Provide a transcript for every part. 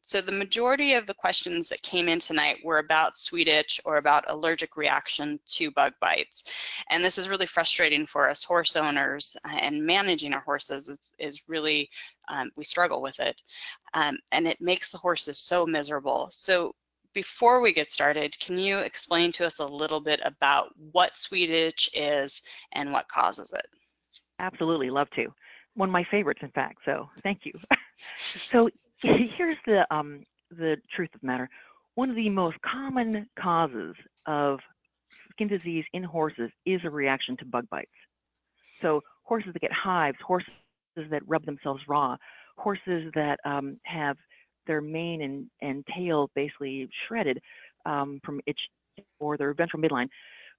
So the majority of the questions that came in tonight were about sweet itch or about allergic reaction to bug bites. And this is really frustrating for us horse owners, and managing our horses is really, we struggle with it. And it makes the horses so miserable. So before we get started, can you explain to us a little bit about what sweet itch is and what causes it? Absolutely, love to. One of my favorites, in fact. So thank you. So here's the truth of the matter. One of the most common causes of skin disease in horses is a reaction to bug bites. So horses that get hives, horses that rub themselves raw, horses that have their mane and tail basically shredded from itch or their ventral midline,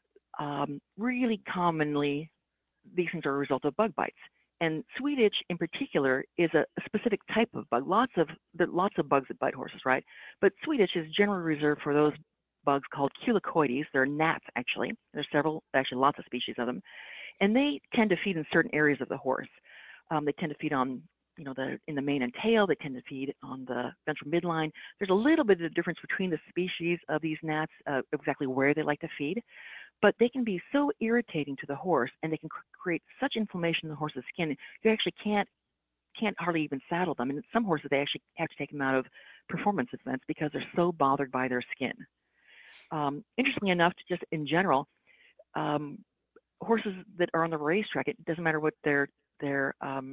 really commonly these things are a result of bug bites. And sweet itch in particular is a specific type of bug. Lots of bugs that bite horses, right? But sweet itch is generally reserved for those bugs called culicoides. They're gnats, actually. There's several, actually lots of species of them. And they tend to feed in certain areas of the horse. They tend to feed on, in the mane and tail. They tend to feed on the ventral midline. There's a little bit of difference between the species of these gnats, exactly where they like to feed, but they can be so irritating to the horse, and they can create such inflammation in the horse's skin, you actually can't hardly even saddle them. And some horses, they actually have to take them out of performance events because they're so bothered by their skin. Interestingly enough, just in general, um, horses that are on the racetrack, it doesn't matter what their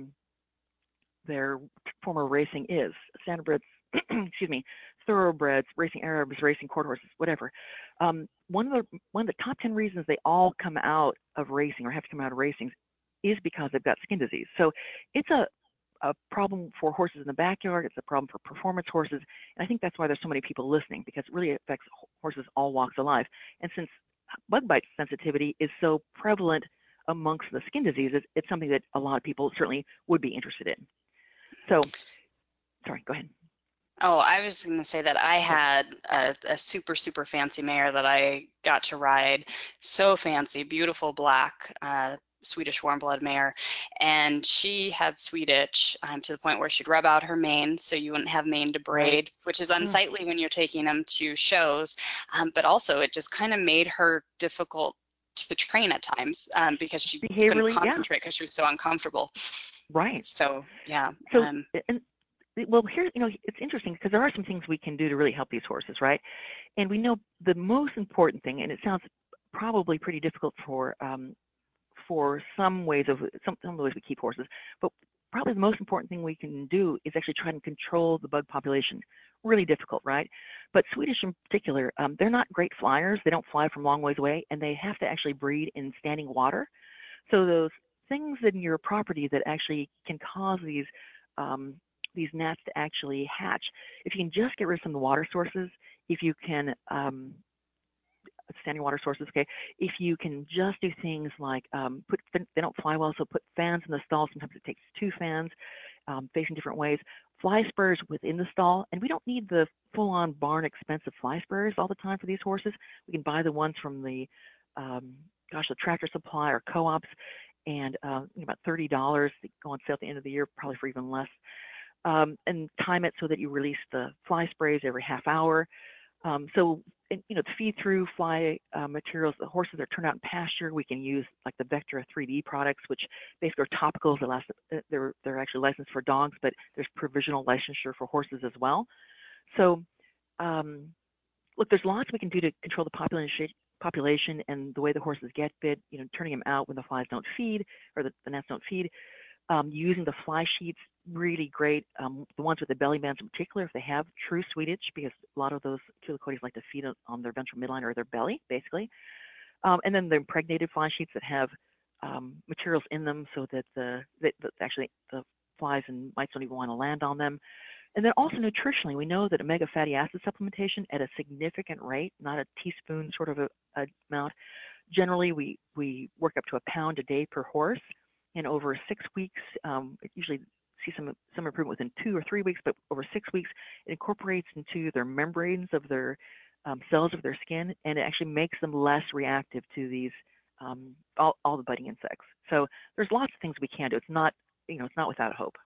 their form of racing is. Standardbreds, excuse me, thoroughbreds, racing Arabs, racing quarter horses, whatever. One of the top 10 reasons they all come out of racing or have to come out of racing is because they've got skin disease. So it's a problem for horses in the backyard. It's a problem for performance horses. And I think that's why there's so many people listening, because it really affects horses all walks of life. And since bug bite sensitivity is so prevalent amongst the skin diseases, it's something that a lot of people certainly would be interested in. So, sorry, go ahead. Oh, I was going to say that I Sure. had a super, super fancy mare that I got to ride. So fancy, beautiful black Swedish warm blood mare. And she had sweet itch to the point where she'd rub out her mane so you wouldn't have mane to Right. braid, which is Mm, unsightly when you're taking them to shows. But also, it just kind of made her difficult to train at times because she couldn't behaviorally, yeah, concentrate because she was so uncomfortable. right. So, yeah. So, and well, here, it's interesting because there are some things we can do to really help these horses, right? And we know the most important thing, and it sounds probably pretty difficult for some of the ways we keep horses, but probably the most important thing we can do is actually try and control the bug population. Really difficult, right? But Swedish in particular, they're not great flyers. They don't fly from long ways away, and they have to actually breed in standing water. So those things in your property that actually can cause these gnats to actually hatch, if you can just get rid of some of the water sources, if you can standing water sources, okay. If you can just do things like they don't fly well, so put fans in the stall. Sometimes it takes two fans facing different ways. Fly spurs within the stall, and we don't need the full-on barn expensive fly spurs all the time for these horses. We can buy the ones from um, the Tractor Supply or co-ops, and about $30. They go on sale at the end of the year, probably for even less. And time it so that you release the fly sprays every half hour. To feed through fly materials, the horses that turn out in pasture, we can use like the Vectra 3D products, which basically are topicals that last. They're actually licensed for dogs, but there's provisional licensure for horses as well. So, um, look, there's lots we can do to control the population and the way the horses get fed. Turning them out when the flies don't feed or the gnats don't feed. Using the fly sheets, really great. The ones with the belly bands in particular, if they have true sweet itch, because a lot of those culicoides like to feed on their ventral midline or their belly, basically. And then the impregnated fly sheets that have materials in them so that actually the flies and mites don't even want to land on them. And then also nutritionally, we know that omega fatty acid supplementation at a significant rate, not a teaspoon sort of a amount. Generally, we work up to a pound a day per horse, and over 6 weeks, usually see some improvement within 2 or 3 weeks, but over 6 weeks, it incorporates into their membranes of their cells of their skin, and it actually makes them less reactive to these all the biting insects. So there's lots of things we can do. It's not without hope.